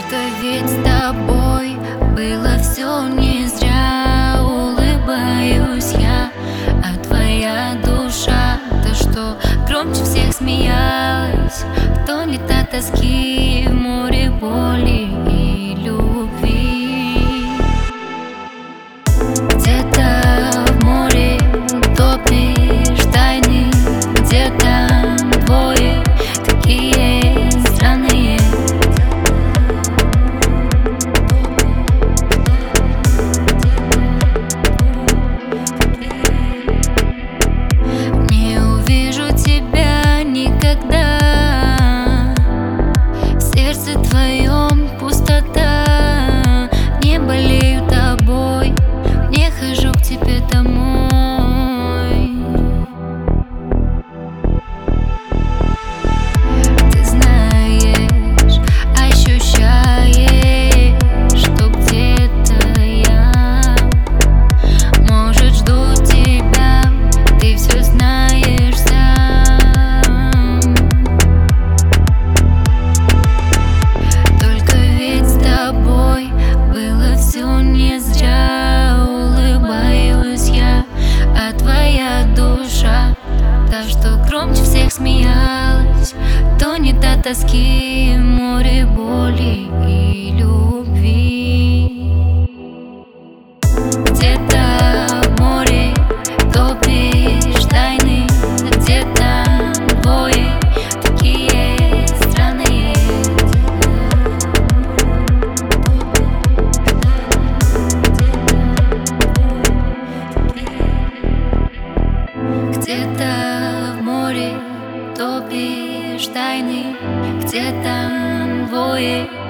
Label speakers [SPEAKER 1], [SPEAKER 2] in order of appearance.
[SPEAKER 1] Только ведь с тобой было все не зря. Улыбаюсь я, а твоя душа, то, что громче всех смеялась, тонет от тоски в море боли и любви. Где-то в море топишь тайны, где-то двое такие странные. Не увижу тебя никогда, в сердце твоем пустота. Не болею тобой, не хожу к тебе домой. Ты знаешь, ощущаешь, что где-то я, может, жду тебя, ты все знаешь сам. Только ведь с тобой было все не зря. Улыбаюсь я, а твоя душа, та, что громче всех смеялась, тонет от тоски в море боли и любви. Где-то в море топишь тайны, где-то двое такие странные. Где-то в море топишь тайны, где там двое